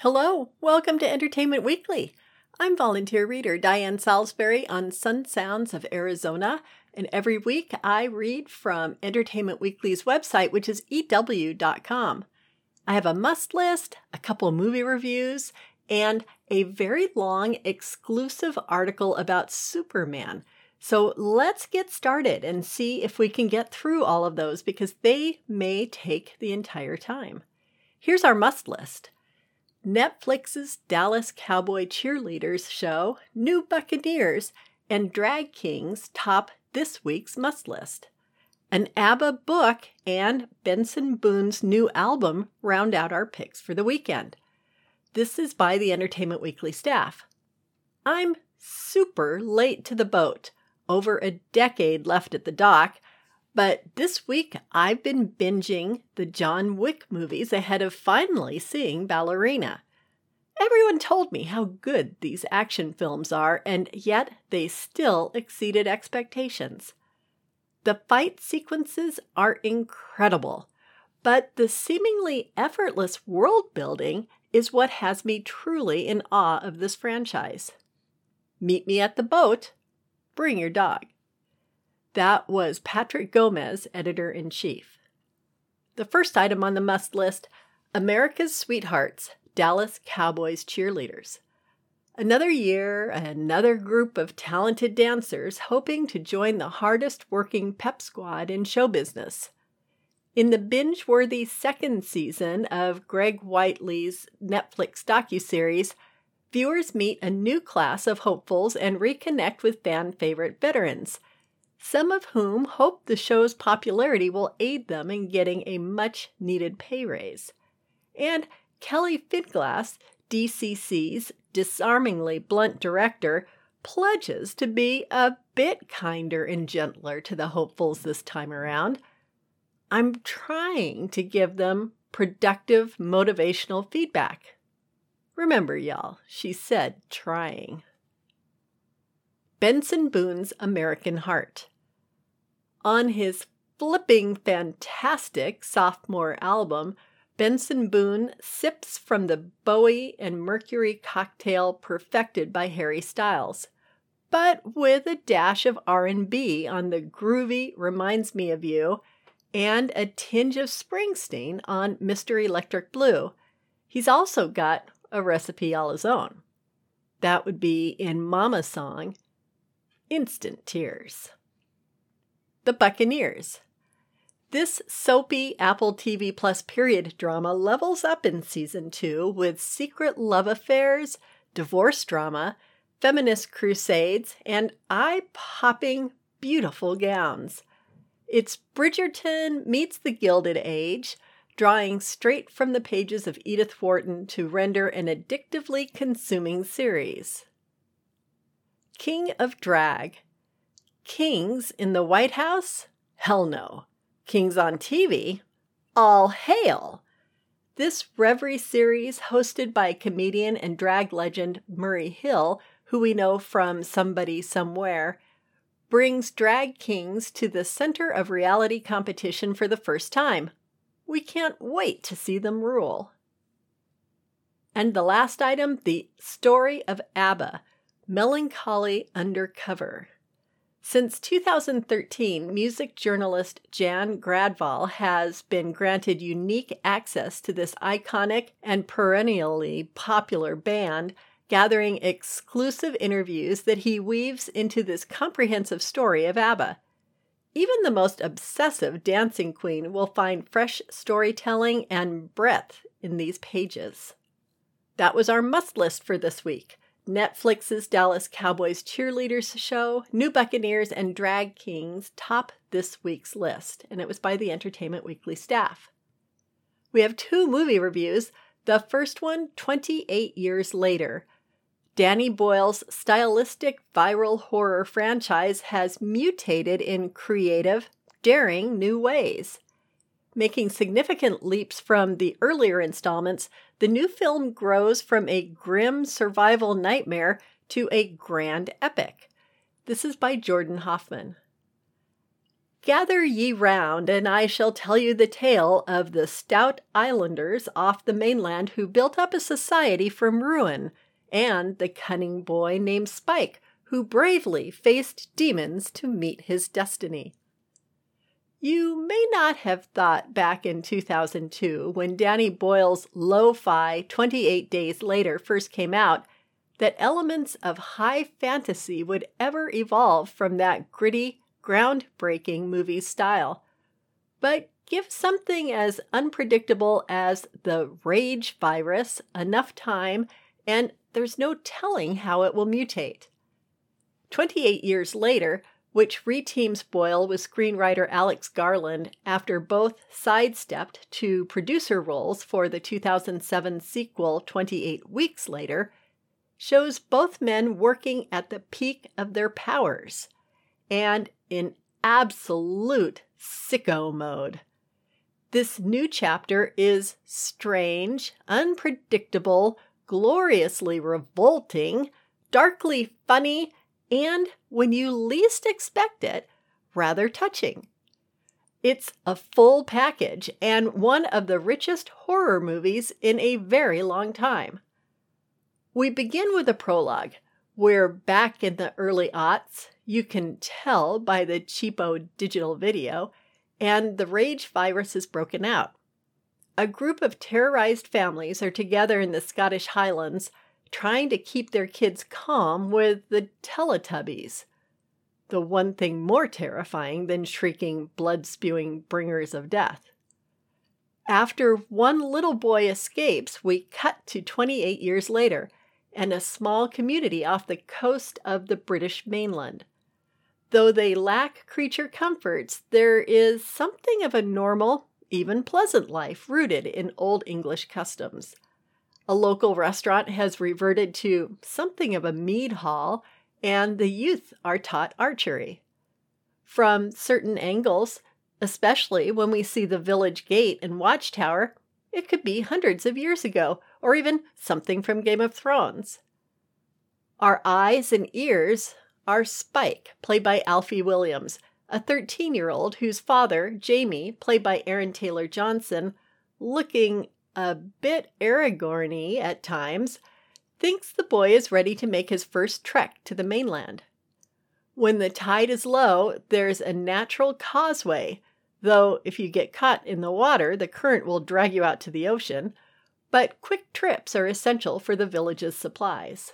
Hello, welcome to Entertainment Weekly. I'm volunteer reader Diane Salisbury on Sun Sounds of Arizona, and every week I read from Entertainment Weekly's website, which is EW.com. I have a must list, a couple movie reviews, and a very long exclusive article about Superman. So let's get started and see if we can get through all of those because they may take the entire time. Here's our must list. Netflix's Dallas Cowboy Cheerleaders show, New Buccaneers, and Drag Kings top this week's must list. An ABBA book and Benson Boone's new album round out our picks for the weekend. This is by the Entertainment Weekly staff. I'm super late to the boat, over a decade left at the dock, but this week I've been binging the John Wick movies ahead of finally seeing Ballerina. Everyone told me how good these action films are, and yet they still exceeded expectations. The fight sequences are incredible, but the seemingly effortless world building is what has me truly in awe of this franchise. Meet me at the boat. Bring your dog. That was Patrick Gomez, editor-in-chief. The first item on the must list, America's Sweethearts, Dallas Cowboys Cheerleaders. Another year, another group of talented dancers hoping to join the hardest-working pep squad in show business. In the binge-worthy second season of Greg Whiteley's Netflix docuseries, viewers meet a new class of hopefuls and reconnect with fan-favorite veterans, some of whom hope the show's popularity will aid them in getting a much-needed pay raise. And Kelly Finglass, DCC's disarmingly blunt director, pledges to be a bit kinder and gentler to the hopefuls this time around. I'm trying to give them productive, motivational feedback. Remember, y'all, she said trying. Benson Boone's American Heart. On his flipping fantastic sophomore album, Benson Boone sips from the Bowie and Mercury cocktail perfected by Harry Styles, but with a dash of R&B on the groovy Reminds Me of You and a tinge of Springsteen on Mr. Electric Blue. He's also got a recipe all his own. That would be in Mama's song, Instant Tears. The Buccaneers. This soapy Apple TV Plus period drama levels up in Season 2 with secret love affairs, divorce drama, feminist crusades, and eye-popping, beautiful gowns. It's Bridgerton meets the Gilded Age, drawing straight from the pages of Edith Wharton to render an addictively consuming series. King of Drag. Kings in the White House? Hell no. Kings on TV? All hail! This Reverie series, hosted by comedian and drag legend Murray Hill, who we know from Somebody Somewhere, brings drag kings to the center of reality competition for the first time. We can't wait to see them rule. And the last item, the story of ABBA, Melancholy Undercover. Since 2013, music journalist Jan Gradval has been granted unique access to this iconic and perennially popular band, gathering exclusive interviews that he weaves into this comprehensive story of ABBA. Even the most obsessive dancing queen will find fresh storytelling and breadth in these pages. That was our must list for this week. Netflix's Dallas Cowboys Cheerleaders show, New Buccaneers, and Drag Kings top this week's list, and it was by the Entertainment Weekly staff. We have 2 movie reviews, the first one 28 years later. Danny Boyle's stylistic viral horror franchise has mutated in creative, daring new ways. Making significant leaps from the earlier installments, the new film grows from a grim survival nightmare to a grand epic. This is by Jordan Hoffman. Gather ye round, and I shall tell you the tale of the stout islanders off the mainland who built up a society from ruin, and the cunning boy named Spike, who bravely faced demons to meet his destiny. You may not have thought back in 2002, when Danny Boyle's lo-fi 28 Days Later first came out, that elements of high fantasy would ever evolve from that gritty, groundbreaking movie style. But give something as unpredictable as the rage virus enough time, and there's no telling how it will mutate. 28 years later, which reteams Boyle with screenwriter Alex Garland after both sidestepped to producer roles for the 2007 sequel 28 Weeks Later, shows both men working at the peak of their powers and in absolute sicko mode. This new chapter is strange, unpredictable, gloriously revolting, darkly funny, and, when you least expect it, rather touching. It's a full package and one of the richest horror movies in a very long time. We begin with a prologue. We're back in the early aughts, you can tell by the cheapo digital video, and the rage virus is broken out. A group of terrorized families are together in the Scottish Highlands, trying to keep their kids calm with the Teletubbies, the one thing more terrifying than shrieking, blood-spewing bringers of death. After one little boy escapes, we cut to 28 years later, and a small community off the coast of the British mainland. Though they lack creature comforts, there is something of a normal, even pleasant life rooted in Old English customs. A local restaurant has reverted to something of a mead hall, and the youth are taught archery. From certain angles, especially when we see the village gate and watchtower, it could be hundreds of years ago, or even something from Game of Thrones. Our eyes and ears are Spike, played by Alfie Williams, a 13-year-old whose father, Jamie, played by Aaron Taylor Johnson, looking a bit Aragorn-y at times, thinks the boy is ready to make his first trek to the mainland. When the tide is low, there's a natural causeway, though if you get caught in the water, the current will drag you out to the ocean, but quick trips are essential for the village's supplies.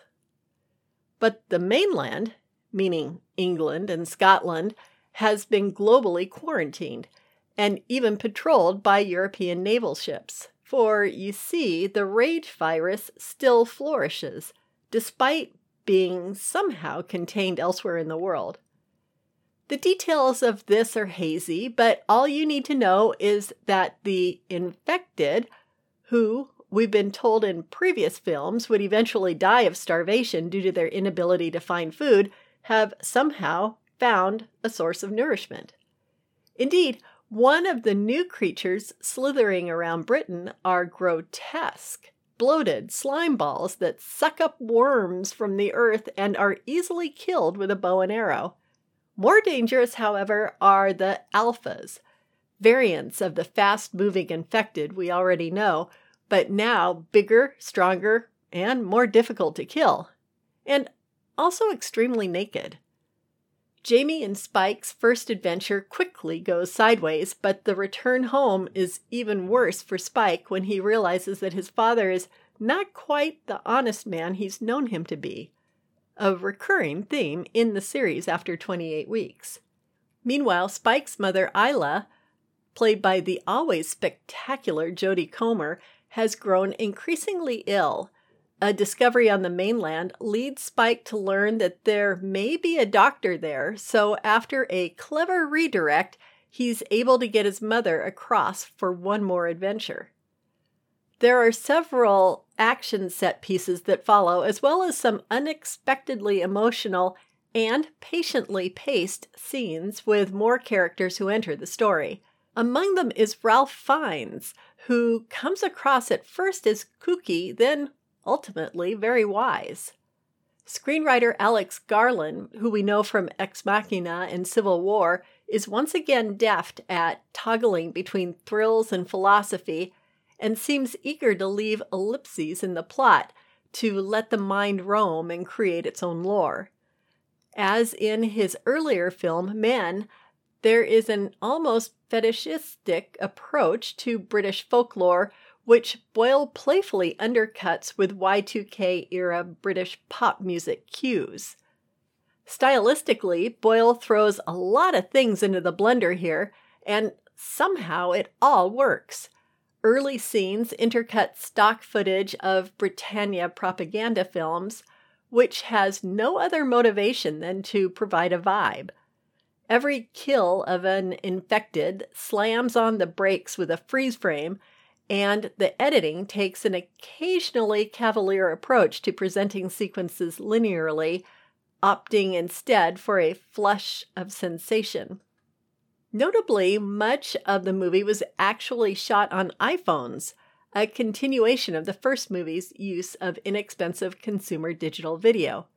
But the mainland, meaning England and Scotland, has been globally quarantined, and even patrolled by European naval ships. For, you see, the rage virus still flourishes, despite being somehow contained elsewhere in the world. The details of this are hazy, but all you need to know is that the infected, who we've been told in previous films would eventually die of starvation due to their inability to find food, have somehow found a source of nourishment. Indeed, one of the new creatures slithering around Britain are grotesque, bloated slime balls that suck up worms from the earth and are easily killed with a bow and arrow. More dangerous, however, are the alphas, variants of the fast-moving infected we already know, but now bigger, stronger, and more difficult to kill, and also extremely naked. Jamie and Spike's first adventure quickly goes sideways, but the return home is even worse for Spike when he realizes that his father is not quite the honest man he's known him to be, a recurring theme in the series after 28 weeks. Meanwhile, Spike's mother, Isla, played by the always spectacular Jodie Comer, has grown increasingly ill. A discovery on the mainland leads Spike to learn that there may be a doctor there, so after a clever redirect, he's able to get his mother across for one more adventure. There are several action set pieces that follow, as well as some unexpectedly emotional and patiently paced scenes with more characters who enter the story. Among them is Ralph Fiennes, who comes across at first as kooky, then ultimately very wise. Screenwriter Alex Garland, who we know from Ex Machina and Civil War, is once again deft at toggling between thrills and philosophy and seems eager to leave ellipses in the plot to let the mind roam and create its own lore. As in his earlier film, Men, there is an almost fetishistic approach to British folklore, which Boyle playfully undercuts with Y2K-era British pop music cues. Stylistically, Boyle throws a lot of things into the blender here, and somehow it all works. Early scenes intercut stock footage of Britannia propaganda films, which has no other motivation than to provide a vibe. Every kill of an infected slams on the brakes with a freeze frame, and the editing takes an occasionally cavalier approach to presenting sequences linearly, opting instead for a flush of sensation. Notably, much of the movie was actually shot on iPhones, a continuation of the first movie's use of inexpensive consumer digital video.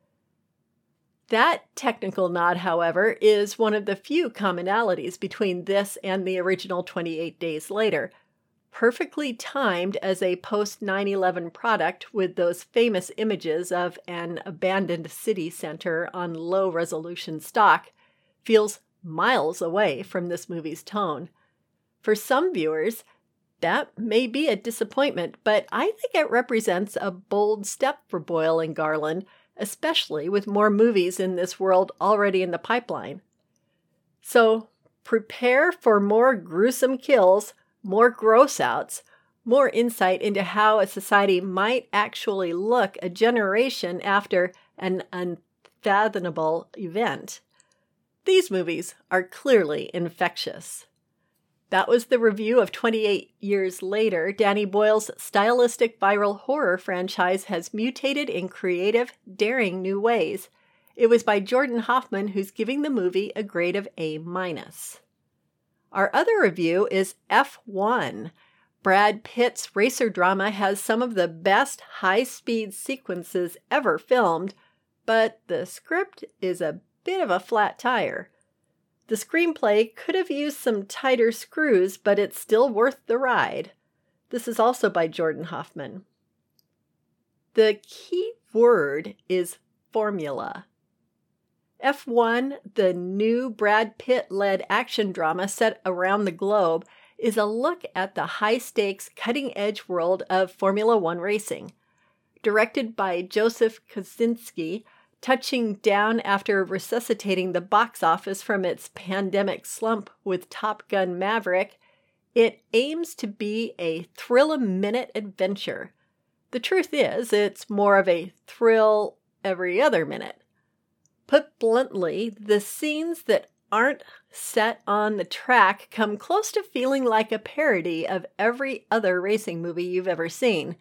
That technical nod, however, is one of the few commonalities between this and the original 28 Days Later, perfectly timed as a post-9/11 product with those famous images of an abandoned city center on low-resolution stock, feels miles away from this movie's tone. For some viewers, that may be a disappointment, but I think it represents a bold step for Boyle and Garland, especially with more movies in this world already in the pipeline. So prepare for more gruesome kills, more gross-outs, more insight into how a society might actually look a generation after an unfathomable event. These movies are clearly infectious. That was the review of 28 Years Later. Danny Boyle's stylistic viral horror franchise has mutated in creative, daring new ways. It was by Jordan Hoffman, who's giving the movie a grade of A-. Our other review is F1. Brad Pitt's racer drama has some of the best high-speed sequences ever filmed, but the script is a bit of a flat tire. The screenplay could have used some tighter screws, but it's still worth the ride. This is also by Jordan Hoffman. The key word is formula. F1, the new Brad Pitt-led action drama set around the globe, is a look at the high-stakes, cutting-edge world of Formula One racing. Directed by Joseph Kosinski, touching down after resuscitating the box office from its pandemic slump with Top Gun Maverick, it aims to be a thrill-a-minute adventure. The truth is, it's more of a thrill every other minute. Put bluntly, the scenes that aren't set on the track come close to feeling like a parody of every other racing movie you've ever seen.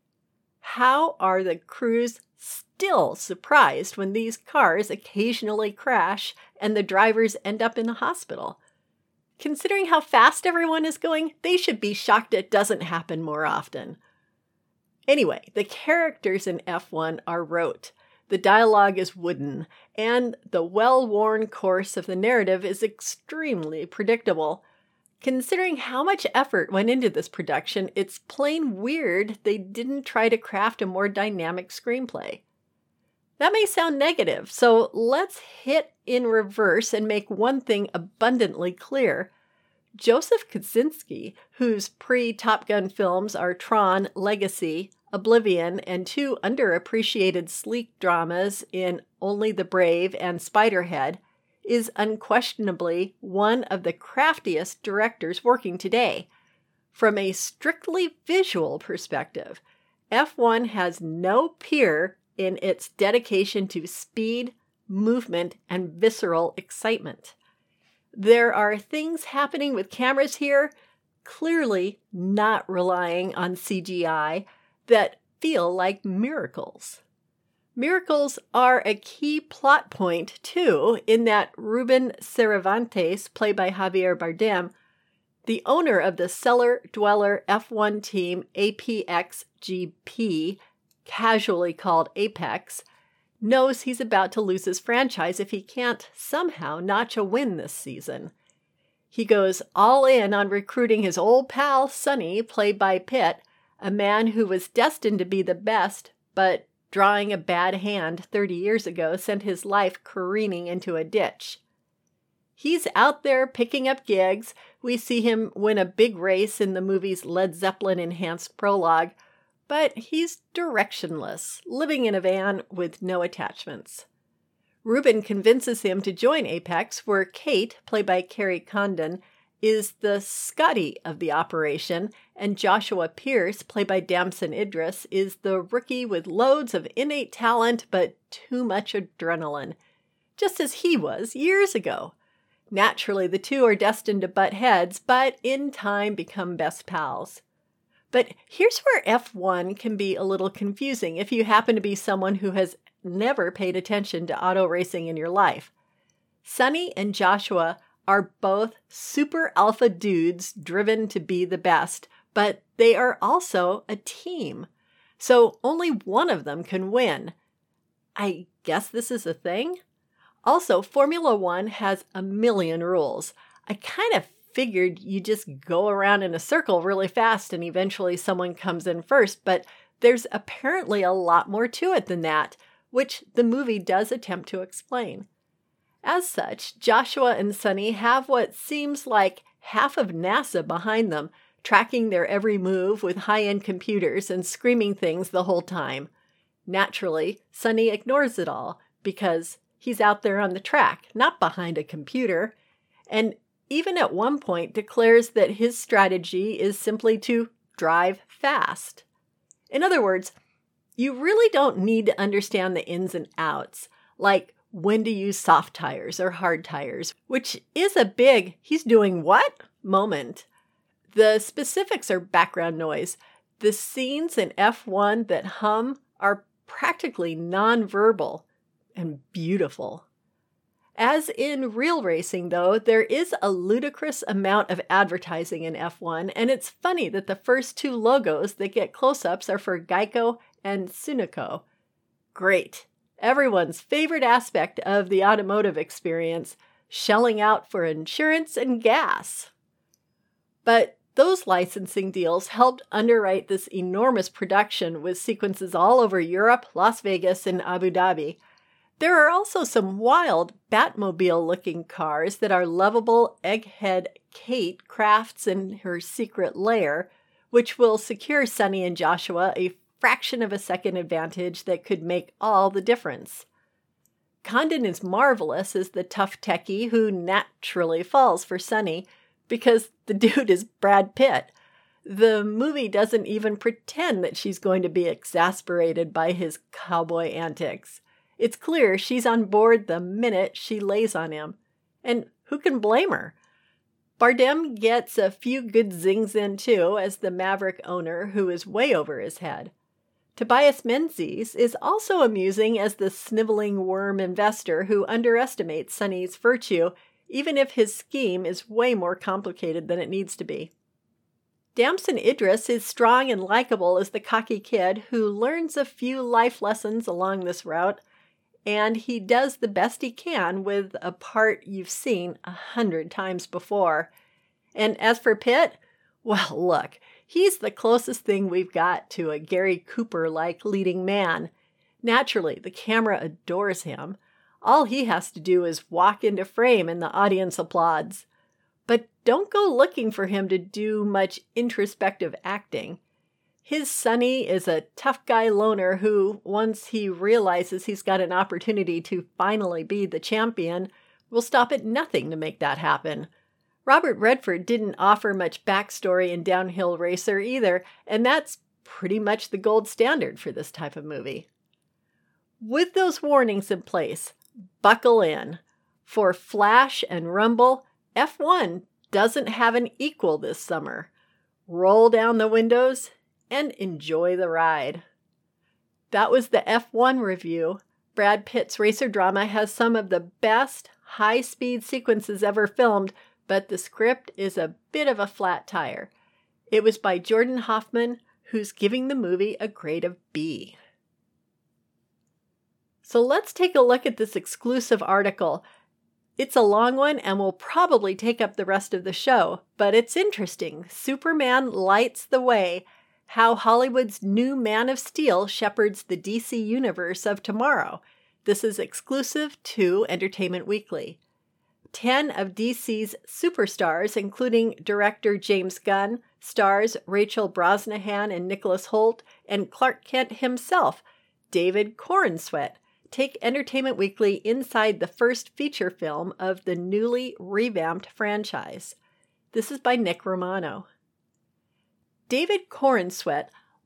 How are the crews still surprised when these cars occasionally crash and the drivers end up in the hospital? Considering how fast everyone is going, they should be shocked it doesn't happen more often. Anyway, the characters in F1 are rote. The dialogue is wooden, and the well-worn course of the narrative is extremely predictable. Considering how much effort went into this production, it's plain weird they didn't try to craft a more dynamic screenplay. That may sound negative, so let's hit in reverse and make one thing abundantly clear. Joseph Kosinski, whose pre-Top Gun films are Tron, Legacy, Oblivion, and two underappreciated sleek dramas in Only the Brave and Spiderhead, is unquestionably one of the craftiest directors working today. From a strictly visual perspective, F1 has no peer in its dedication to speed, movement, and visceral excitement. There are things happening with cameras here, clearly not relying on CGI, that feel like miracles. Miracles are a key plot point, too, in that Ruben Cervantes, played by Javier Bardem, the owner of the cellar-dweller F1 team APX GP, casually called Apex, knows he's about to lose his franchise if he can't somehow notch a win this season. He goes all in on recruiting his old pal, Sonny, played by Pitt, a man who was destined to be the best, but drawing a bad hand 30 years ago sent his life careening into a ditch. He's out there picking up gigs. We see him win a big race in the movie's Led Zeppelin-enhanced prologue, but he's directionless, living in a van with no attachments. Ruben convinces him to join Apex, where Kate, played by Carrie Condon, is the Scotty of the operation, and Joshua Pierce, played by Damson Idris, is the rookie with loads of innate talent but too much adrenaline, just as he was years ago. Naturally, the two are destined to butt heads, but in time become best pals. But here's where F1 can be a little confusing if you happen to be someone who has never paid attention to auto racing in your life. Sonny and Joshua are both super alpha dudes driven to be the best, but they are also a team. So only one of them can win. I guess this is a thing? Also, Formula One has a million rules. I kind of figured you just go around in a circle really fast and eventually someone comes in first, but there's apparently a lot more to it than that, which the movie does attempt to explain. As such, Joshua and Sonny have what seems like half of NASA behind them, tracking their every move with high-end computers and screaming things the whole time. Naturally, Sonny ignores it all because he's out there on the track, not behind a computer, and even at one point declares that his strategy is simply to drive fast. In other words, you really don't need to understand the ins and outs, like when to use soft tires or hard tires, which is a big "he's doing what?" moment. The specifics are background noise. The scenes in F1 that hum are practically nonverbal and beautiful. As in real racing, though, there is a ludicrous amount of advertising in F1, and it's funny that the first two logos that get close-ups are for Geico and Sunoco. Great. Everyone's favorite aspect of the automotive experience, shelling out for insurance and gas. But those licensing deals helped underwrite this enormous production with sequences all over Europe, Las Vegas, and Abu Dhabi. There are also some wild Batmobile-looking cars that our lovable egghead Kate crafts in her secret lair, which will secure Sonny and Joshua a fraction of a second advantage that could make all the difference. Condon is marvelous as the tough techie who naturally falls for Sonny because the dude is Brad Pitt. The movie doesn't even pretend that she's going to be exasperated by his cowboy antics. It's clear she's on board the minute she lays on him. And who can blame her? Bardem gets a few good zings in too as the Maverick owner who is way over his head. Tobias Menzies is also amusing as the sniveling worm investor who underestimates Sonny's virtue, even if his scheme is way more complicated than it needs to be. Damson Idris is strong and likable as the cocky kid who learns a few life lessons along this route, and he does the best he can with a part you've seen 100 times before. And as for Pitt, well, look, he's the closest thing we've got to a Gary Cooper-like leading man. Naturally, the camera adores him. All he has to do is walk into frame and the audience applauds. But don't go looking for him to do much introspective acting. His Sonny is a tough guy loner who, once he realizes he's got an opportunity to finally be the champion, will stop at nothing to make that happen. Robert Redford didn't offer much backstory in Downhill Racer either, and that's pretty much the gold standard for this type of movie. With those warnings in place, buckle in. For Flash and Rumble, F1 doesn't have an equal this summer. Roll down the windows and enjoy the ride. That was the F1 review. Brad Pitt's racer drama has some of the best high-speed sequences ever filmed, but the script is a bit of a flat tire. It was by Jordan Hoffman, who's giving the movie a grade of B. So let's take a look at this exclusive article. It's a long one and will probably take up the rest of the show, but it's interesting. Superman lights the way. How Hollywood's new Man of Steel shepherds the DC universe of tomorrow. This is exclusive to Entertainment Weekly. 10 of DC's superstars, including director James Gunn, stars Rachel Brosnahan and Nicholas Hoult, and Clark Kent himself, David Corenswet, take Entertainment Weekly inside the first feature film of the newly revamped franchise. This is by Nick Romano. David Corenswet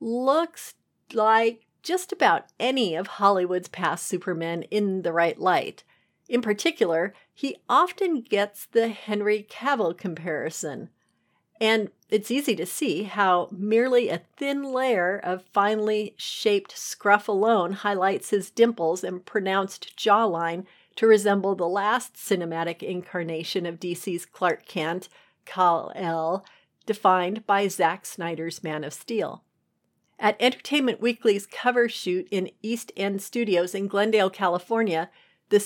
looks like just about any of Hollywood's past Supermen in the right light. In particular, he often gets the Henry Cavill comparison. And it's easy to see how merely a thin layer of finely shaped scruff alone highlights his dimples and pronounced jawline to resemble the last cinematic incarnation of DC's Clark Kent, Kal-El, defined by Zack Snyder's Man of Steel. At Entertainment Weekly's cover shoot in East End Studios in Glendale, California, the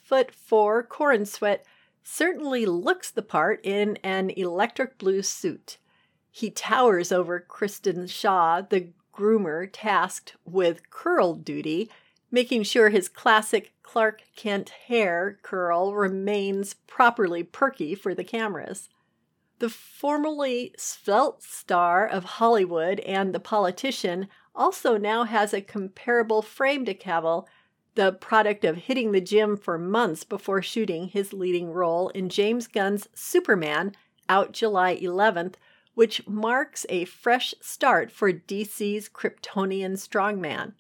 6'4" Corenswet certainly looks the part in an electric blue suit. He towers over Kristen Shaw, the groomer tasked with curl duty, making sure his classic Clark Kent hair curl remains properly perky for the cameras. The formerly svelte star of Hollywood and the politician also now has a comparable frame to Cavill, the product of hitting the gym for months before shooting his leading role in James Gunn's Superman, out July 11th, which marks a fresh start for DC's Kryptonian strongman.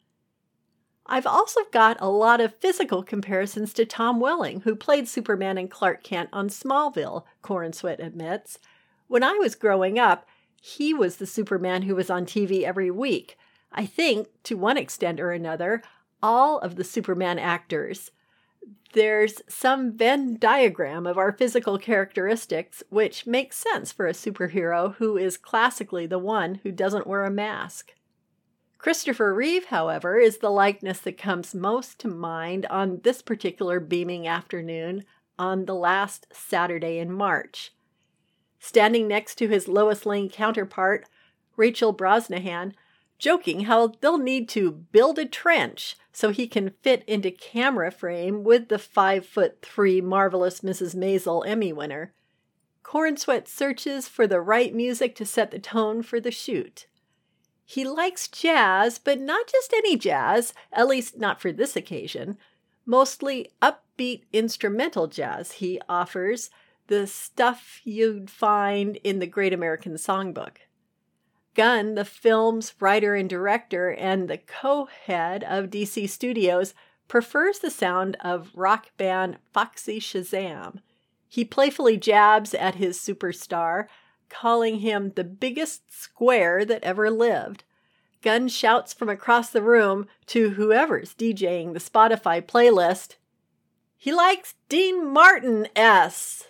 I've also got a lot of physical comparisons to Tom Welling, who played Superman and Clark Kent on Smallville, Corenswet admits. When I was growing up, he was the Superman who was on TV every week. I think, to one extent or another, all of the Superman actors. There's some Venn diagram of our physical characteristics, which makes sense for a superhero who is classically the one who doesn't wear a mask. Christopher Reeve, however, is the likeness that comes most to mind on this particular beaming afternoon on the last Saturday in March. Standing next to his Lois Lane counterpart, Rachel Brosnahan, joking how they'll need to build a trench so he can fit into camera frame with the 5'3" marvelous Mrs. Maisel Emmy winner. Corenswet searches for the right music to set the tone for the shoot. He likes jazz, but not just any jazz, at least not for this occasion. Mostly upbeat instrumental jazz, he offers, the stuff you'd find in the Great American Songbook. Gunn, the film's writer and director and the co-head of DC Studios, prefers the sound of rock band Foxy Shazam. He playfully jabs at his superstar, calling him the biggest square that ever lived. Gunn shouts from across the room to whoever's DJing the Spotify playlist, "He likes Dean Martin-S."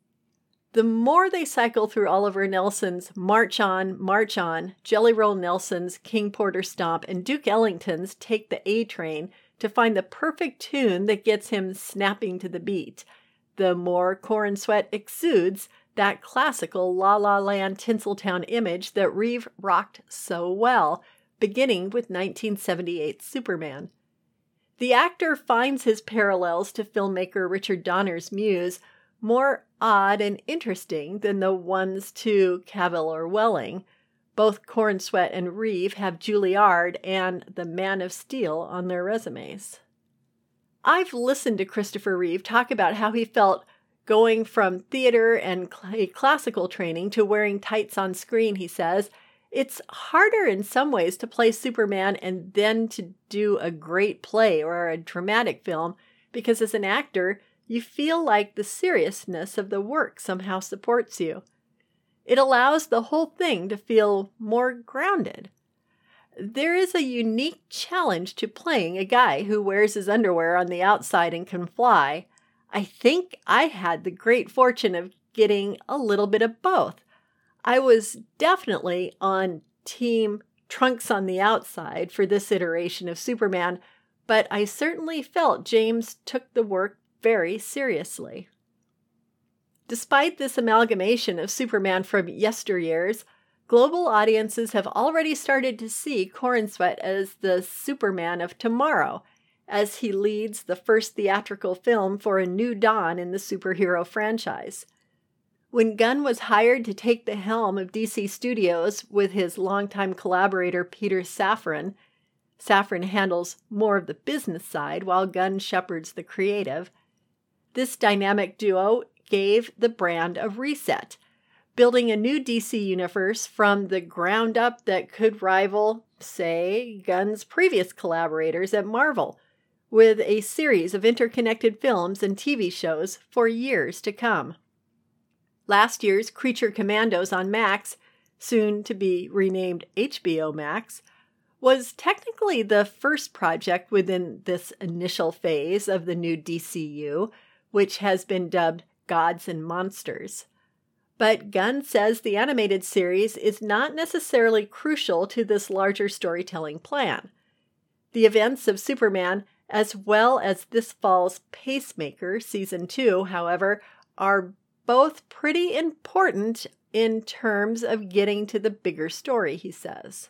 The more they cycle through Oliver Nelson's March On, Jelly Roll Nelson's King Porter Stomp, and Duke Ellington's Take the A-Train to find the perfect tune that gets him snapping to the beat, the more Corenswet exudes that classical La La Land Tinseltown image that Reeve rocked so well, beginning with 1978's Superman. The actor finds his parallels to filmmaker Richard Donner's muse more odd and interesting than the ones to Cavill or Welling. Both Corenswet and Reeve have Juilliard and The Man of Steel on their resumes. I've listened to Christopher Reeve talk about how he felt going from theater and classical training to wearing tights on screen. He says, "It's harder in some ways to play Superman and then to do a great play or a dramatic film, because as an actor, you feel like the seriousness of the work somehow supports you. It allows the whole thing to feel more grounded. There is a unique challenge to playing a guy who wears his underwear on the outside and can fly. I think I had the great fortune of getting a little bit of both. I was definitely on team trunks on the outside for this iteration of Superman, but I certainly felt James took the work very seriously." Despite this amalgamation of Superman from yesteryears, global audiences have already started to see Corenswet as the Superman of tomorrow, as he leads the first theatrical film for a new dawn in the superhero franchise. When Gunn was hired to take the helm of DC Studios with his longtime collaborator Peter Safran, Safran handles more of the business side while Gunn shepherds the creative. This dynamic duo gave the brand a reset, building a new DC universe from the ground up that could rival, say, Gunn's previous collaborators at Marvel, with a series of interconnected films and TV shows for years to come. Last year's Creature Commandos on Max, soon to be renamed HBO Max, was technically the first project within this initial phase of the new DCU, which has been dubbed Gods and Monsters. But Gunn says the animated series is not necessarily crucial to this larger storytelling plan. The events of Superman, as well as this fall's Pacemaker Season 2, however, are both pretty important in terms of getting to the bigger story, he says.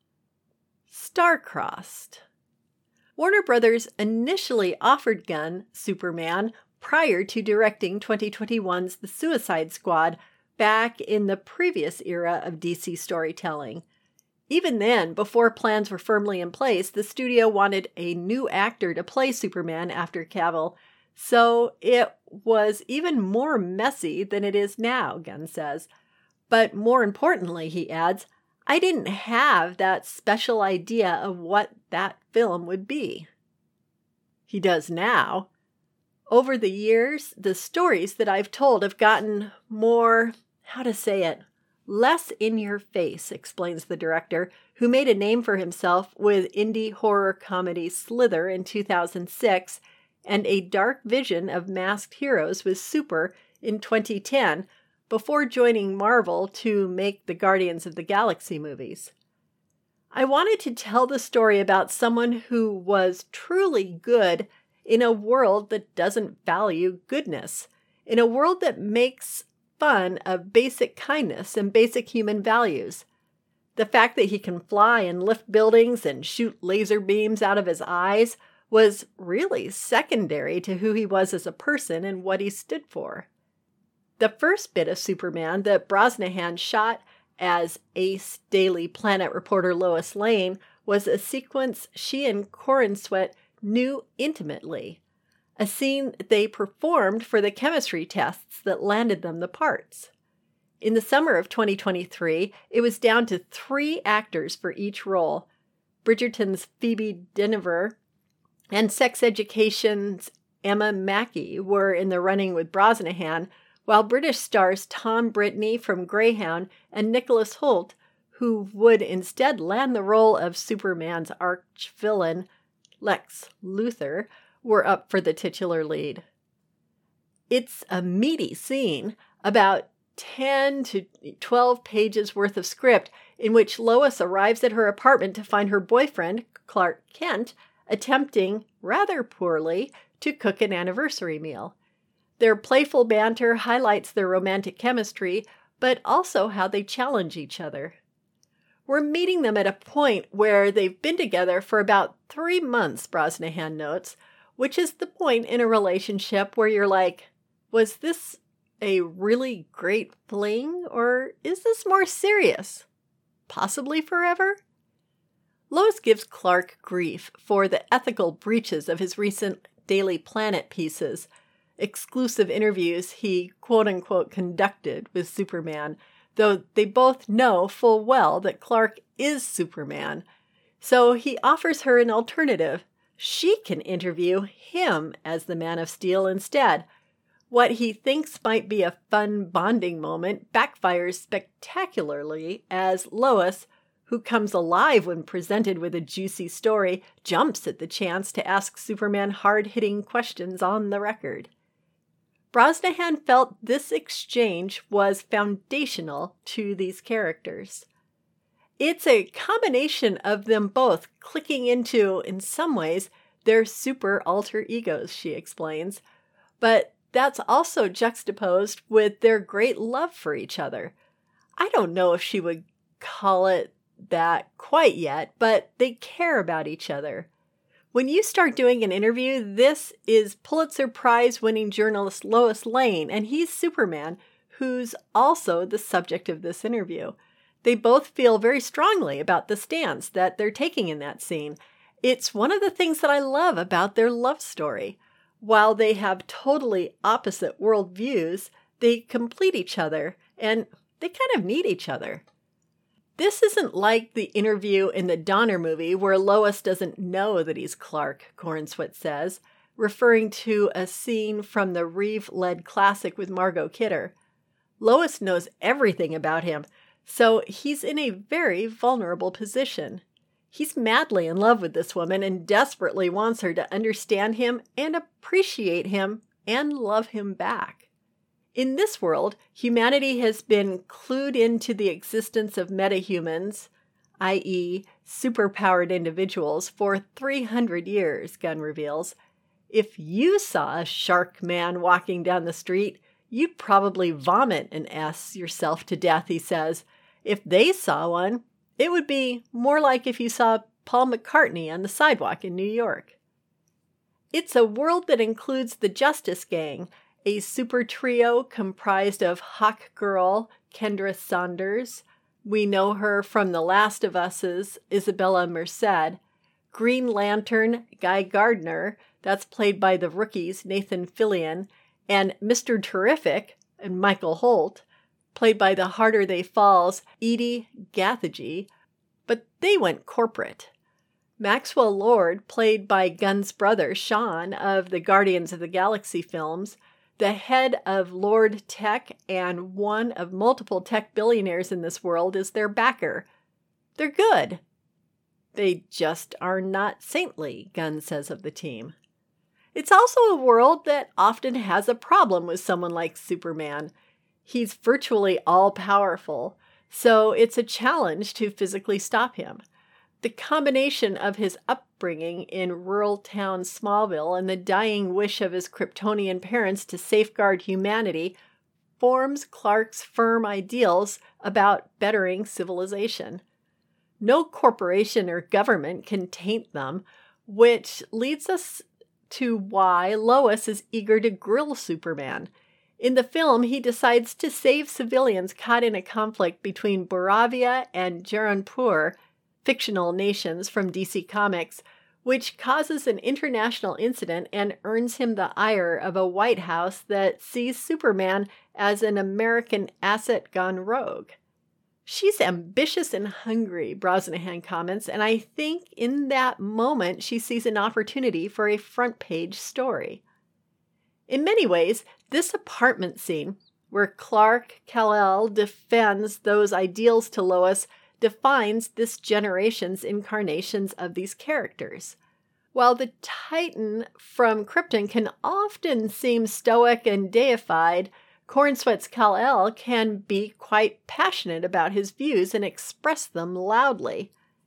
Star-crossed. Warner Brothers initially offered Gunn Superman prior to directing 2021's The Suicide Squad back in the previous era of DC storytelling. Even then, before plans were firmly in place, the studio wanted a new actor to play Superman after Cavill, so it was even more messy than it is now, Gunn says. But more importantly, he adds, I didn't have that special idea of what that film would be. He does now. Over the years, the stories that I've told have gotten more, less in your face, explains the director, who made a name for himself with indie horror comedy Slither in 2006 and a dark vision of masked heroes with Super in 2010, before joining Marvel to make the Guardians of the Galaxy movies. I wanted to tell the story about someone who was truly good in a world that doesn't value goodness, in a world that makes fun of basic kindness and basic human values. The fact that he can fly and lift buildings and shoot laser beams out of his eyes was really secondary to who he was as a person and what he stood for. The first bit of Superman that Brosnahan shot as Ace Daily Planet reporter Lois Lane was a sequence she and Corenswet knew intimately, a scene they performed for the chemistry tests that landed them the parts. In the summer of 2023, it was down to 3 actors for each role. Bridgerton's Phoebe Dynevor and Sex Education's Emma Mackey were in the running with Brosnahan, while British stars Tom Brittney from Greyhound and Nicholas Hoult, who would instead land the role of Superman's arch-villain, Lex Luthor, were up for the titular lead. It's a meaty scene, about 10 to 12 pages worth of script, in which Lois arrives at her apartment to find her boyfriend, Clark Kent, attempting, rather poorly, to cook an anniversary meal. Their playful banter highlights their romantic chemistry, but also how they challenge each other. We're meeting them at a point where they've been together for about 3 months, Brosnahan notes, which is the point in a relationship where you're like, was this a really great fling, or is this more serious? Possibly forever? Lois gives Clark grief for the ethical breaches of his recent Daily Planet pieces, exclusive interviews he quote-unquote conducted with Superman, though they both know full well that Clark is Superman. So he offers her an alternative. She can interview him as the Man of Steel instead. What he thinks might be a fun bonding moment backfires spectacularly as Lois, who comes alive when presented with a juicy story, jumps at the chance to ask Superman hard-hitting questions on the record. Brosnahan felt this exchange was foundational to these characters. It's a combination of them both clicking into, in some ways, their super alter egos, she explains, but that's also juxtaposed with their great love for each other. I don't know if she would call it that quite yet, but they care about each other. When you start doing an interview, this is Pulitzer Prize-winning journalist Lois Lane, and he's Superman, who's also the subject of this interview. They both feel very strongly about the stance that they're taking in that scene. It's one of the things that I love about their love story. While they have totally opposite worldviews, they complete each other, and they kind of need each other. This isn't like the interview in the Donner movie where Lois doesn't know that he's Clark, Cornswet says, referring to a scene from the Reeve-led classic with Margot Kidder. Lois knows everything about him, so he's in a very vulnerable position. He's madly in love with this woman and desperately wants her to understand him and appreciate him and love him back. In this world, humanity has been clued into the existence of metahumans, i.e., superpowered individuals, for 300 years, Gunn reveals. If you saw a shark man walking down the street, you'd probably vomit an S yourself to death, he says. If they saw one, it would be more like if you saw Paul McCartney on the sidewalk in New York. It's a world that includes the Justice Gang, a super trio comprised of Hawk Girl, Kendra Saunders, we know her from The Last of Us's Isabella Merced, Green Lantern, Guy Gardner, that's played by the Rookies' Nathan Fillion, and Mr. Terrific, and Michael Holt, played by The Harder They Fall's Edie Gathegi, but they went corporate. Maxwell Lord, played by Gunn's brother Sean of the Guardians of the Galaxy films, the head of Lord Tech and one of multiple tech billionaires in this world, is their backer. They're good. They just are not saintly, Gunn says of the team. It's also a world that often has a problem with someone like Superman. He's virtually all-powerful, so it's a challenge to physically stop him. The combination of his upbringing in rural town Smallville and the dying wish of his Kryptonian parents to safeguard humanity forms Clark's firm ideals about bettering civilization. No corporation or government can taint them, which leads us to why Lois is eager to grill Superman. In the film, he decides to save civilians caught in a conflict between Boravia and Jaranpur, fictional nations from DC Comics, which causes an international incident and earns him the ire of a White House that sees Superman as an American asset gone rogue. She's ambitious and hungry, Brosnahan comments, and I think in that moment she sees an opportunity for a front-page story. In many ways, this apartment scene, where Clark Kal-El defends those ideals to Lois, defines this generation's incarnations of these characters. While the Titan from Krypton can often seem stoic and deified, Cornswet's Kal-El can be quite passionate about his views and express them loudly.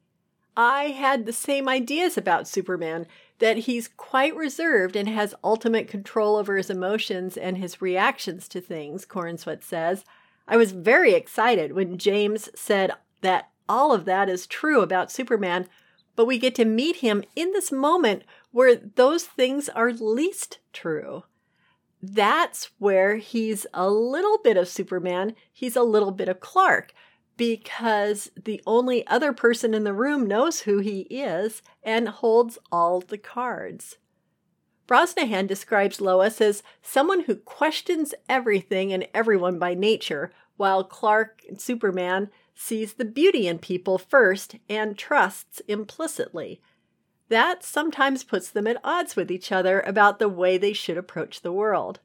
I had the same ideas about Superman, that he's quite reserved and has ultimate control over his emotions and his reactions to things, Cornswet says. I was very excited when James said that all of that is true about Superman, but we get to meet him in this moment where those things are least true. That's where he's a little bit of Superman, he's a little bit of Clark, because the only other person in the room knows who he is and holds all the cards. Brosnahan describes Lois as someone who questions everything and everyone by nature, while Clark and Superman sees the beauty in people first and trusts implicitly. That sometimes puts them at odds with each other about the way they should approach the world.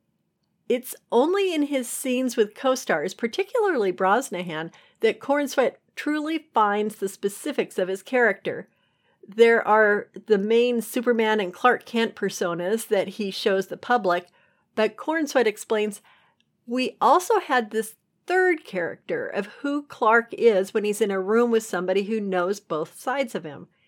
It's only in his scenes with co-stars, particularly Brosnahan, that Cornswet truly finds the specifics of his character. There are the main Superman and Clark Kent personas that he shows the public, but Cornswet explains, we also had this third character of who Clark is when he's in a room with somebody who knows both sides of him.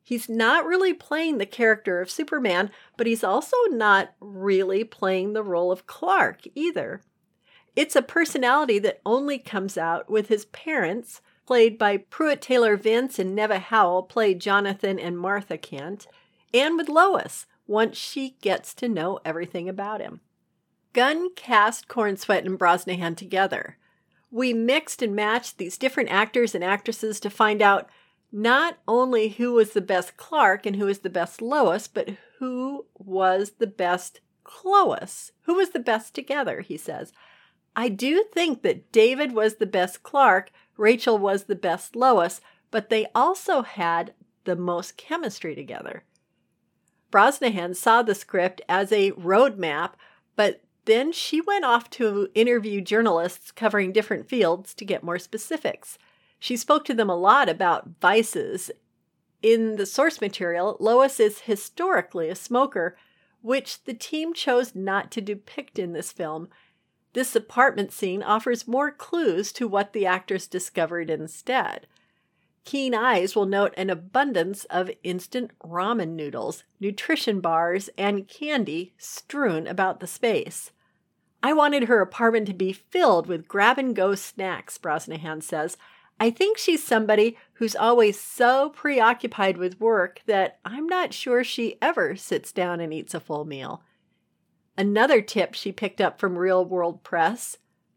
He's not really playing the character of Superman, but he's also not really playing the role of Clark either. It's a personality that only comes out with his parents, played by Pruitt Taylor Vince and Neva Howell, played Jonathan and Martha Kent, and with Lois, once she gets to know everything about him. Gunn cast Cornsweet and Brosnahan together. We mixed and matched these different actors and actresses to find out not only who was the best Clark and who was the best Lois, but who was the best Clois. Who was the best together, he says. I do think that David was the best Clark, Rachel was the best Lois, but they also had the most chemistry together. Brosnahan saw the script as a roadmap, but then she went off to interview journalists covering different fields to get more specifics. She spoke to them a lot about vices. In the source material, Lois is historically a smoker, which the team chose not to depict in this film. This apartment scene offers more clues to what the actors discovered instead. Keen eyes will note an abundance of instant ramen noodles, nutrition bars, and candy strewn about the space. I wanted her apartment to be filled with grab-and-go snacks, Brosnahan says. I think she's somebody who's always so preoccupied with work that I'm not sure she ever sits down and eats a full meal. Another tip she picked up from Real World Press: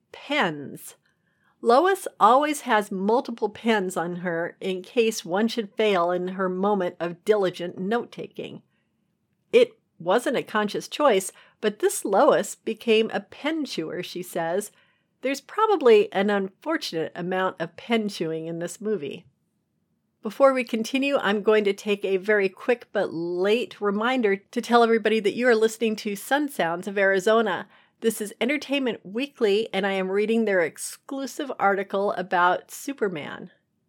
pens. Lois always has multiple pens on her in case one should fail in her moment of diligent note-taking. It wasn't a conscious choice, but this Lois became a pen chewer, she says. There's probably an unfortunate amount of pen chewing in this movie. Before we continue, I'm going to take a very quick but late reminder to tell everybody that you are listening to Sun Sounds of Arizona. This is Entertainment Weekly, and I am reading their exclusive article about Superman.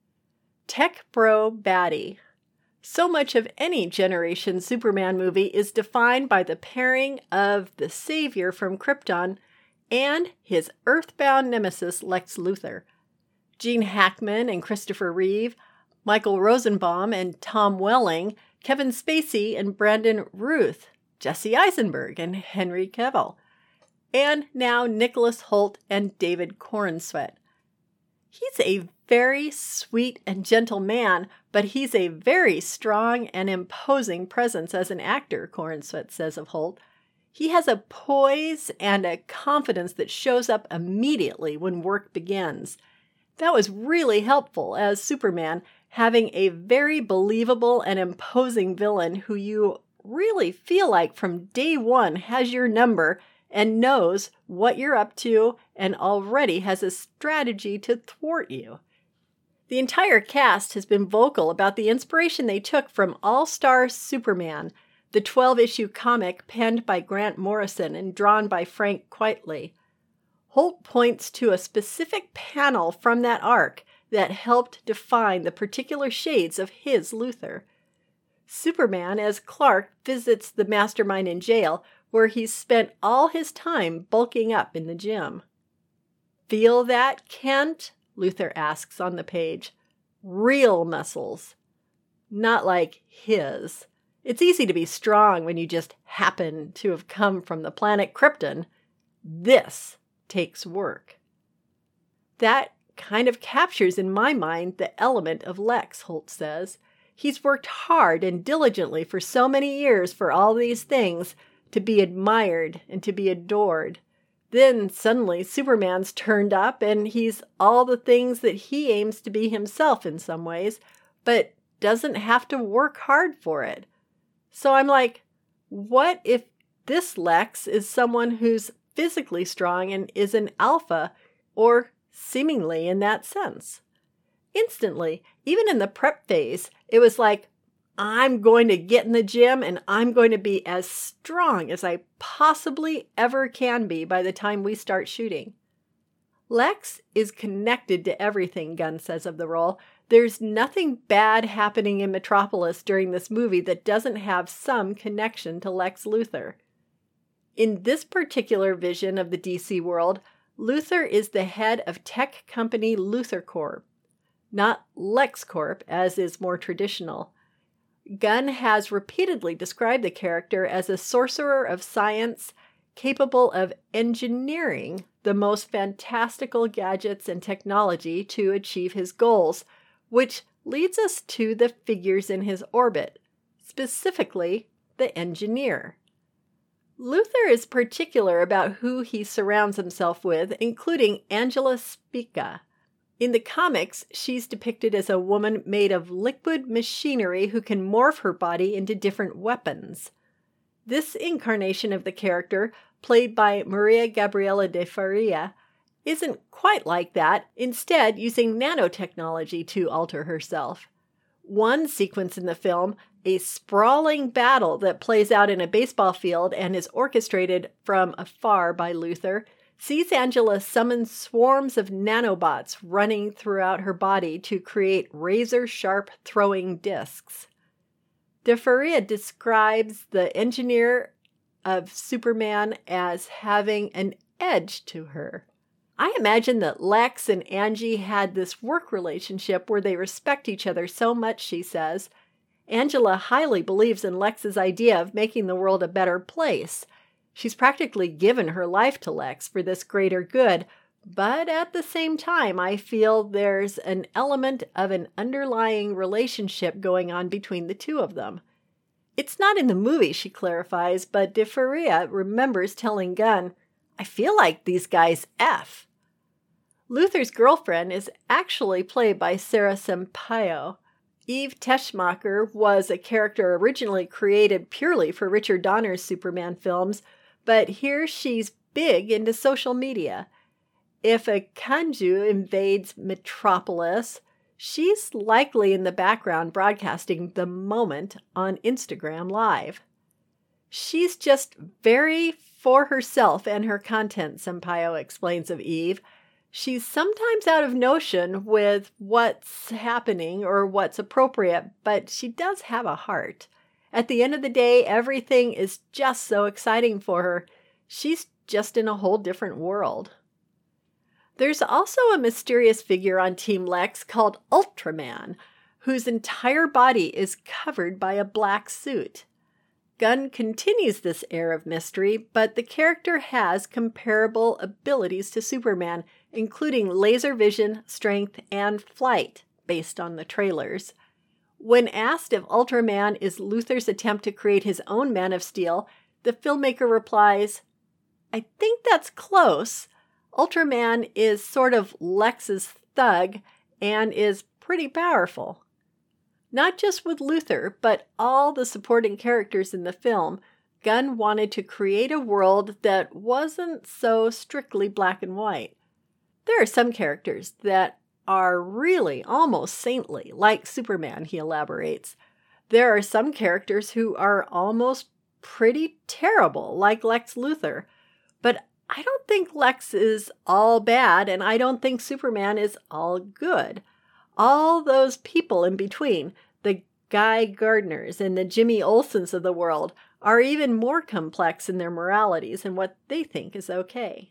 Tech Bro Baddie. So much of any generation Superman movie is defined by the pairing of the savior from Krypton and his earthbound nemesis Lex Luthor. Gene Hackman and Christopher Reeve, Michael Rosenbaum and Tom Welling, Kevin Spacey and Brandon Routh, Jesse Eisenberg and Henry Cavill, and now Nicholas Hoult and David Corenswet. He's a very sweet and gentle man, but he's a very strong and imposing presence as an actor, Corenswet says of Hoult. He has a poise and a confidence that shows up immediately when work begins. That was really helpful as Superman, having a very believable and imposing villain who you really feel like from day one has your number and knows what you're up to and already has a strategy to thwart you. The entire cast has been vocal about the inspiration they took from All-Star Superman, the 12-issue comic penned by Grant Morrison and drawn by Frank Quitely. Hoult points to a specific panel from that arc that helped define the particular shades of his Luthor. Superman, as Clark, visits the mastermind in jail, where he's spent all his time bulking up in the gym. "Feel that, Kent?" Luthor asks on the page. "Real muscles. Not like his. It's easy to be strong when you just happen to have come from the planet Krypton. This takes work." That kind of captures in my mind the element of Lex, Hoult says. He's worked hard and diligently for so many years for all these things, to be admired and to be adored. Then suddenly Superman's turned up and he's all the things that he aims to be himself in some ways, but doesn't have to work hard for it. So I'm like, what if this Lex is someone who's physically strong and is an alpha, or seemingly in that sense? Instantly, even in the prep phase, it was like, I'm going to get in the gym and I'm going to be as strong as I possibly ever can be by the time we start shooting. Lex is connected to everything, Gunn says of the role. There's nothing bad happening in Metropolis during this movie that doesn't have some connection to Lex Luthor. In this particular vision of the DC world, Luthor is the head of tech company Luthor Corp, not LexCorp, as is more traditional. Gunn has repeatedly described the character as a sorcerer of science capable of engineering the most fantastical gadgets and technology to achieve his goals, which leads us to the figures in his orbit, specifically the engineer. Luther is particular about who he surrounds himself with, including Angela Spica. In the comics, she's depicted as a woman made of liquid machinery who can morph her body into different weapons. This incarnation of the character, played by Maria Gabriela de Faria, isn't quite like that, instead using nanotechnology to alter herself. One sequence in the film, a sprawling battle that plays out in a baseball field and is orchestrated from afar by Luther, sees Angela summon swarms of nanobots running throughout her body to create razor-sharp throwing discs. De Faria describes the engineer of Superman as having an edge to her. I imagine that Lex and Angie had this work relationship where they respect each other so much, she says. Angela highly believes in Lex's idea of making the world a better place. She's practically given her life to Lex for this greater good, but at the same time, I feel there's an element of an underlying relationship going on between the two of them. It's not in the movie, she clarifies, but De Faria remembers telling Gunn, "I feel like these guys F." Luther's girlfriend is actually played by Sarah Sampaio. Eve Teschmacher was a character originally created purely for Richard Donner's Superman films, but here she's big into social media. If a Kanju invades Metropolis, she's likely in the background broadcasting the moment on Instagram Live. She's just very for herself and her content, Sampaio explains of Eve. She's sometimes out of notion with what's happening or what's appropriate, but she does have a heart. At the end of the day, everything is just so exciting for her. She's just in a whole different world. There's also a mysterious figure on Team Lex called Ultraman, whose entire body is covered by a black suit. Gunn continues this air of mystery, but the character has comparable abilities to Superman, including laser vision, strength, and flight, based on the trailers. When asked if Ultraman is Luther's attempt to create his own Man of Steel, the filmmaker replies, "I think that's close. Ultraman is sort of Lex's thug and is pretty powerful." Not just with Luther, but all the supporting characters in the film, Gunn wanted to create a world that wasn't so strictly black and white. There are some characters that are really almost saintly, like Superman, he elaborates. There are some characters who are almost pretty terrible, like Lex Luthor. But I don't think Lex is all bad, and I don't think Superman is all good. All those people in between, the Guy Gardners and the Jimmy Olsens of the world, are even more complex in their moralities and what they think is okay.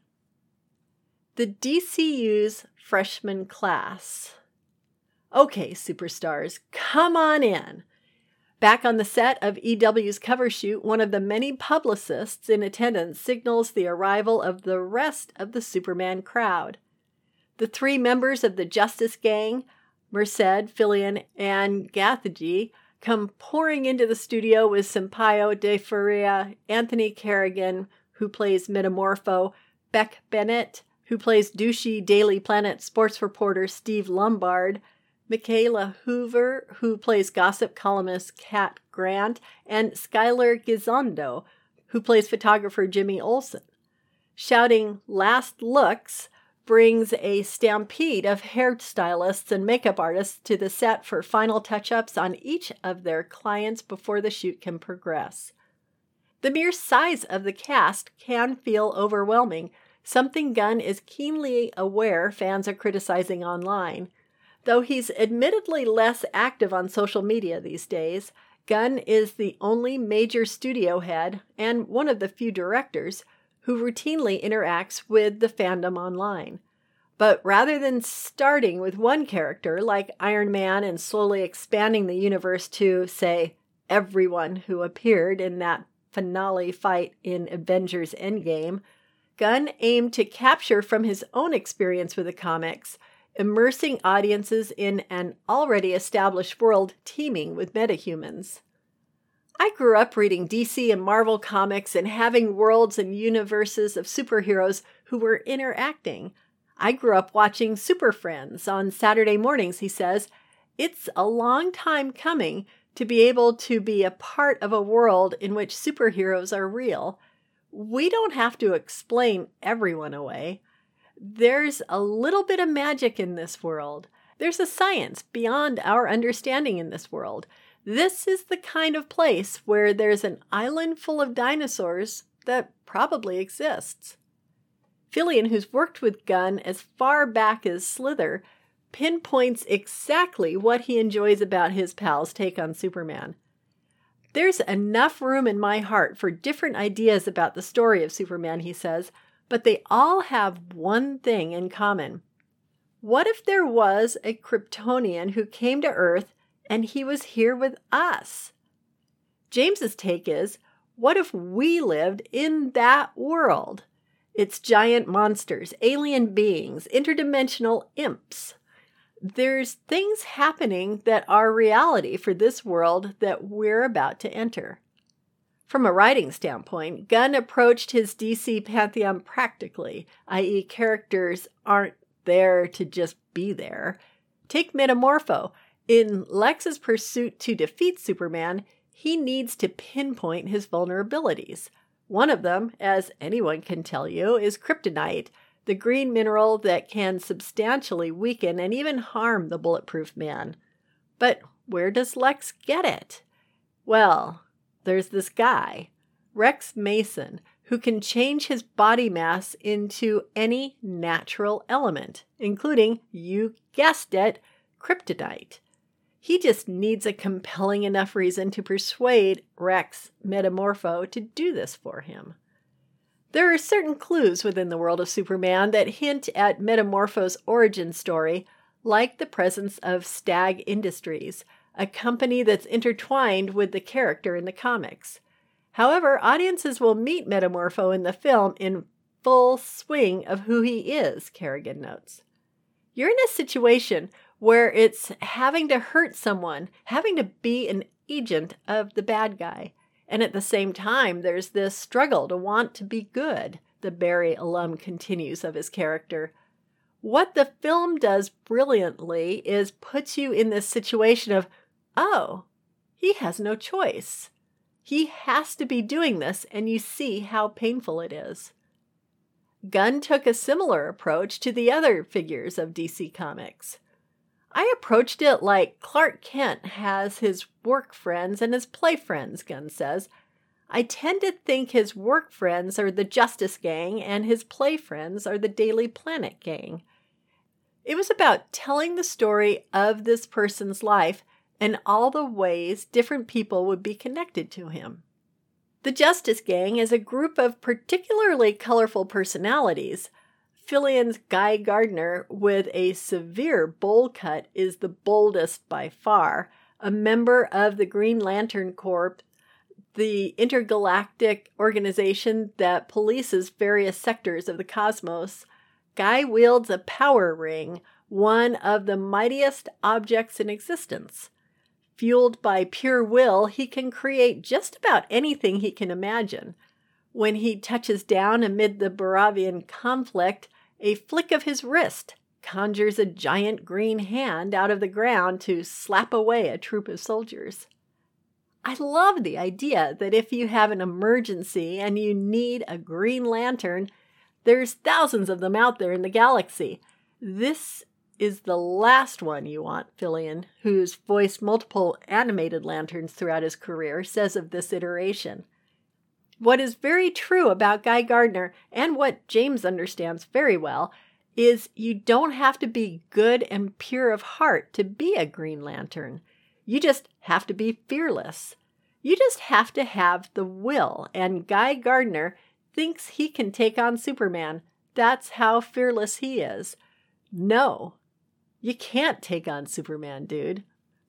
The DCU's freshman class. Okay, superstars, come on in. Back on the set of EW's cover shoot, one of the many publicists in attendance signals the arrival of the rest of the Superman crowd. The three members of the Justice Gang, Merced, Fillion, and Gathegi, come pouring into the studio with Sampaio, De Faria, Anthony Carrigan, who plays Metamorpho, Beck Bennett, who plays douchey Daily Planet sports reporter Steve Lombard, Michaela Hoover, who plays gossip columnist Kat Grant, and Skylar Gizondo, who plays photographer Jimmy Olsen. Shouting "Last Looks" brings a stampede of hairstylists and makeup artists to the set for final touch-ups on each of their clients before the shoot can progress. The mere size of the cast can feel overwhelming, something Gunn is keenly aware fans are criticizing online. Though he's admittedly less active on social media these days, Gunn is the only major studio head and one of the few directors who routinely interacts with the fandom online. But rather than starting with one character like Iron Man and slowly expanding the universe to, say, everyone who appeared in that finale fight in Avengers Endgame, Gunn aimed to capture from his own experience with the comics, immersing audiences in an already established world teeming with metahumans. I grew up reading DC and Marvel comics and having worlds and universes of superheroes who were interacting. I grew up watching Super Friends on Saturday mornings, he says. It's a long time coming to be able to be a part of a world in which superheroes are real. We don't have to explain everyone away. There's a little bit of magic in this world. There's a science beyond our understanding in this world. This is the kind of place where there's an island full of dinosaurs that probably exists. Fillion, who's worked with Gunn as far back as Slither, pinpoints exactly what he enjoys about his pal's take on Superman. There's enough room in my heart for different ideas about the story of Superman, he says, but they all have one thing in common. What if there was a Kryptonian who came to Earth and he was here with us? James's take is, what if we lived in that world? It's giant monsters, alien beings, interdimensional imps. There's things happening that are reality for this world that we're about to enter. From a writing standpoint, Gunn approached his DC pantheon practically, i.e. characters aren't there to just be there. Take Metamorpho. In Lex's pursuit to defeat Superman, he needs to pinpoint his vulnerabilities. One of them, as anyone can tell you, is kryptonite, the green mineral that can substantially weaken and even harm the Bulletproof Man. But where does Lex get it? Well, there's this guy, Rex Mason, who can change his body mass into any natural element, including, you guessed it, kryptonite. He just needs a compelling enough reason to persuade Rex Metamorpho to do this for him. There are certain clues within the world of Superman that hint at Metamorpho's origin story, like the presence of Stag Industries, a company that's intertwined with the character in the comics. However, audiences will meet Metamorpho in the film in full swing of who he is, Kerrigan notes. You're in a situation where it's having to hurt someone, having to be an agent of the bad guy. And at the same time, there's this struggle to want to be good, the Barry alum continues of his character. What the film does brilliantly is puts you in this situation of, oh, he has no choice. He has to be doing this, and you see how painful it is. Gunn took a similar approach to the other figures of DC Comics. I approached it like Clark Kent has his work friends and his play friends, Gunn says. I tend to think his work friends are the Justice Gang and his play friends are the Daily Planet Gang. It was about telling the story of this person's life and all the ways different people would be connected to him. The Justice Gang is a group of particularly colorful personalities. Fillion's Guy Gardner, with a severe bowl cut, is the boldest by far, a member of the Green Lantern Corps, the intergalactic organization that polices various sectors of the cosmos. Guy wields a power ring, one of the mightiest objects in existence. Fueled by pure will, he can create just about anything he can imagine. When he touches down amid the Baravian conflict, a flick of his wrist conjures a giant green hand out of the ground to slap away a troop of soldiers. I love the idea that if you have an emergency and you need a Green Lantern, there's thousands of them out there in the galaxy. This is the last one you want, Fillion, who's voiced multiple animated lanterns throughout his career, says of this iteration. What is very true about Guy Gardner, and what James understands very well, is you don't have to be good and pure of heart to be a Green Lantern. You just have to be fearless. You just have to have the will, and Guy Gardner thinks he can take on Superman. That's how fearless he is. No, you can't take on Superman, dude.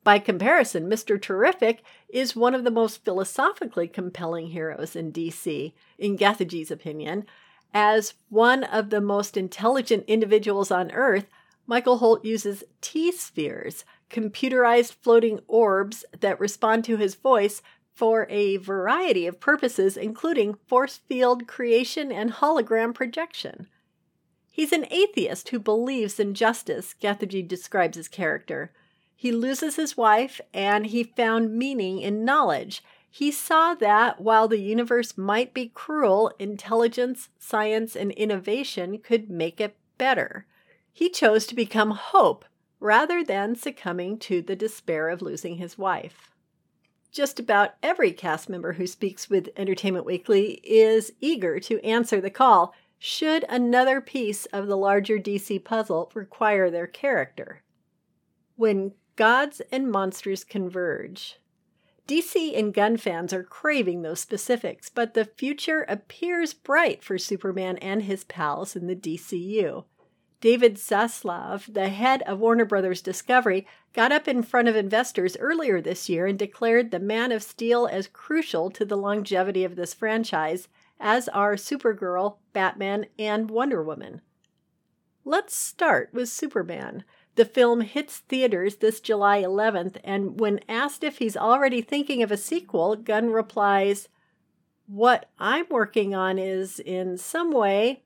By comparison, Mr. Terrific is one of the most philosophically compelling heroes in DC, in Gethaji's opinion. As one of the most intelligent individuals on Earth, Michael Holt uses T-spheres, computerized floating orbs that respond to his voice, for a variety of purposes, including force field creation and hologram projection. He's an atheist who believes in justice, Gethaji describes his character. He loses his wife, and he found meaning in knowledge. He saw that while the universe might be cruel, intelligence, science, and innovation could make it better. He chose to become hope rather than succumbing to the despair of losing his wife. Just about every cast member who speaks with Entertainment Weekly is eager to answer the call, should another piece of the larger DC puzzle require their character. When gods and monsters converge. DC and Gunn fans are craving those specifics, but the future appears bright for Superman and his pals in the DCU. David Zaslav, the head of Warner Brothers Discovery, got up in front of investors earlier this year and declared the Man of Steel as crucial to the longevity of this franchise, as are Supergirl, Batman, and Wonder Woman. Let's start with Superman. The film hits theaters this July 11th, and when asked if he's already thinking of a sequel, Gunn replies, "What I'm working on is, in some way,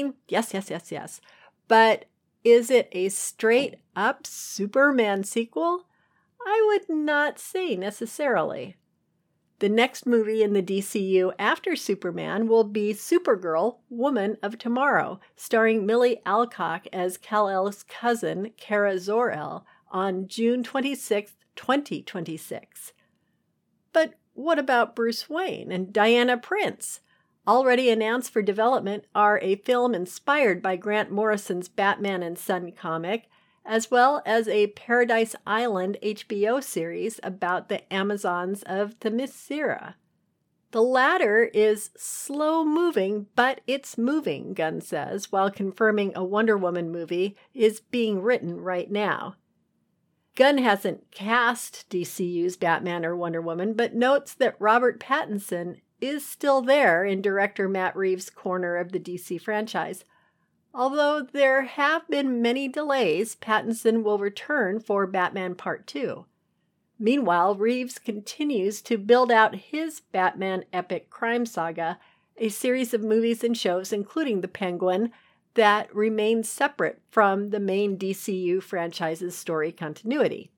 yes. But is it a straight-up Superman sequel? I would not say necessarily." The next movie in the DCU after Superman will be Supergirl, Woman of Tomorrow, starring Millie Alcock as Kal-El's cousin, Kara Zor-El, on June 26, 2026. But what about Bruce Wayne and Diana Prince? Already announced for development are a film inspired by Grant Morrison's Batman and Son comic, as well as a Paradise Island HBO series about the Amazons of Themyscira. The latter is slow-moving, but it's moving, Gunn says, while confirming a Wonder Woman movie is being written right now. Gunn hasn't cast DCU's Batman or Wonder Woman, but notes that Robert Pattinson is still there in director Matt Reeves' corner of the DC franchise. Although there have been many delays, Pattinson will return for Batman Part 2. Meanwhile, Reeves continues to build out his Batman epic crime saga, a series of movies and shows, including The Penguin, that remain separate from the main DCU franchise's story continuity.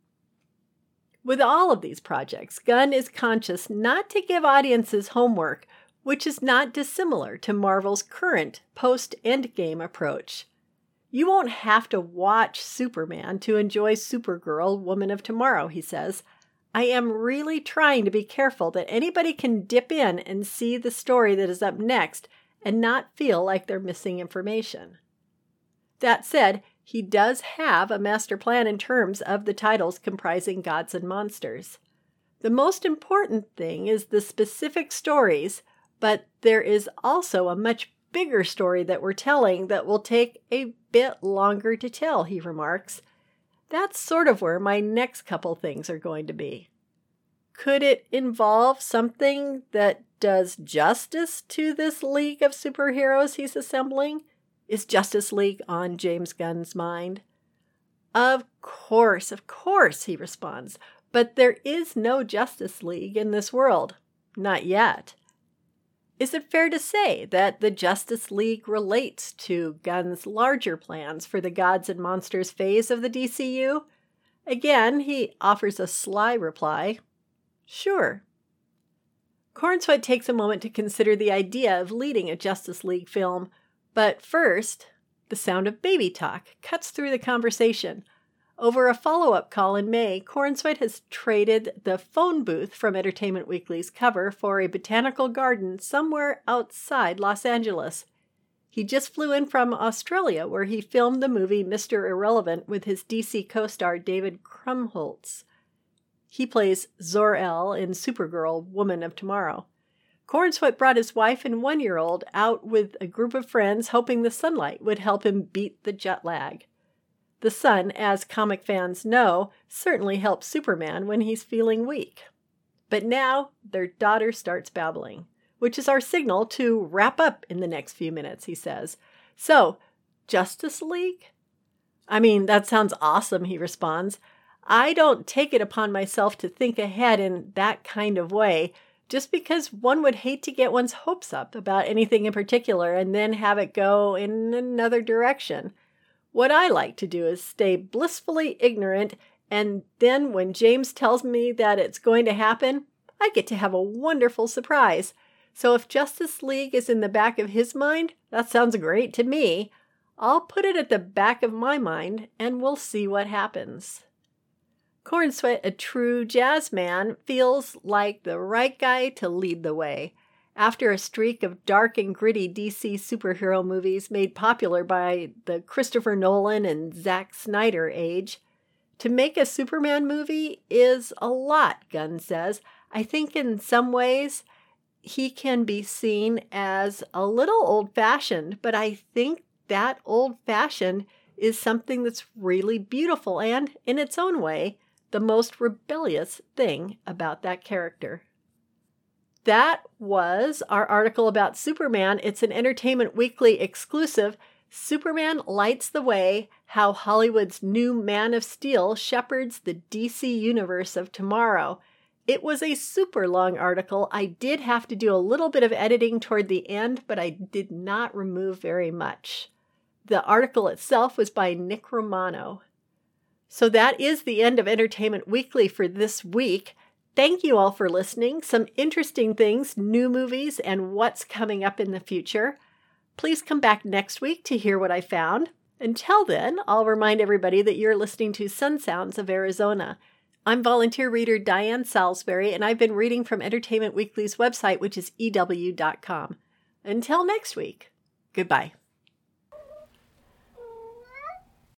With all of these projects, Gunn is conscious not to give audiences homework, which is not dissimilar to Marvel's current post-Endgame approach. You won't have to watch Superman to enjoy Supergirl, Woman of Tomorrow, he says. I am really trying to be careful that anybody can dip in and see the story that is up next and not feel like they're missing information. That said, he does have a master plan in terms of the titles comprising Gods and Monsters. The most important thing is the specific stories, but there is also a much bigger story that we're telling that will take a bit longer to tell, he remarks. That's sort of where my next couple things are going to be. Could it involve something that does justice to this league of superheroes he's assembling? Is Justice League on James Gunn's mind? Of course, he responds. But there is no Justice League in this world. Not yet. Is it fair to say that the Justice League relates to Gunn's larger plans for the Gods and Monsters phase of the DCU? Again, he offers a sly reply. Sure. Cornsweet takes a moment to consider the idea of leading a Justice League film, but first, the sound of baby talk cuts through the conversation. Over a follow-up call in May, Cornsweet has traded the phone booth from Entertainment Weekly's cover for a botanical garden somewhere outside Los Angeles. He just flew in from Australia, where he filmed the movie Mr. Irrelevant with his DC co-star David Krumholtz. He plays Zor-El in Supergirl, Woman of Tomorrow. Cornsweet brought his wife and 1-year-old out with a group of friends, hoping the sunlight would help him beat the jet lag. The sun, as comic fans know, certainly helps Superman when he's feeling weak. But now their daughter starts babbling, which is our signal to wrap up in the next few minutes, he says. So, Justice League? I mean, that sounds awesome, he responds. I don't take it upon myself to think ahead in that kind of way, just because one would hate to get one's hopes up about anything in particular and then have it go in another direction. What I like to do is stay blissfully ignorant, and then when James tells me that it's going to happen, I get to have a wonderful surprise. So if Justice League is in the back of his mind, that sounds great to me. I'll put it at the back of my mind, and we'll see what happens. Cornsweet, a true jazz man, feels like the right guy to lead the way. After a streak of dark and gritty DC superhero movies made popular by the Christopher Nolan and Zack Snyder age, to make a Superman movie is a lot, Gunn says. I think in some ways he can be seen as a little old-fashioned, but I think that old-fashioned is something that's really beautiful and, in its own way, the most rebellious thing about that character. That was our article about Superman. It's an Entertainment Weekly exclusive. Superman Lights the Way, How Hollywood's New Man of Steel Shepherds the DC Universe of Tomorrow. It was a super long article. I did have to do a little bit of editing toward the end, but I did not remove very much. The article itself was by Nick Romano. So that is the end of Entertainment Weekly for this week. Thank you all for listening. Some interesting things, new movies, and what's coming up in the future. Please come back next week to hear what I found. Until then, I'll remind everybody that you're listening to Sun Sounds of Arizona. I'm volunteer reader Diane Salisbury, and I've been reading from Entertainment Weekly's website, which is EW.com. Until next week, goodbye.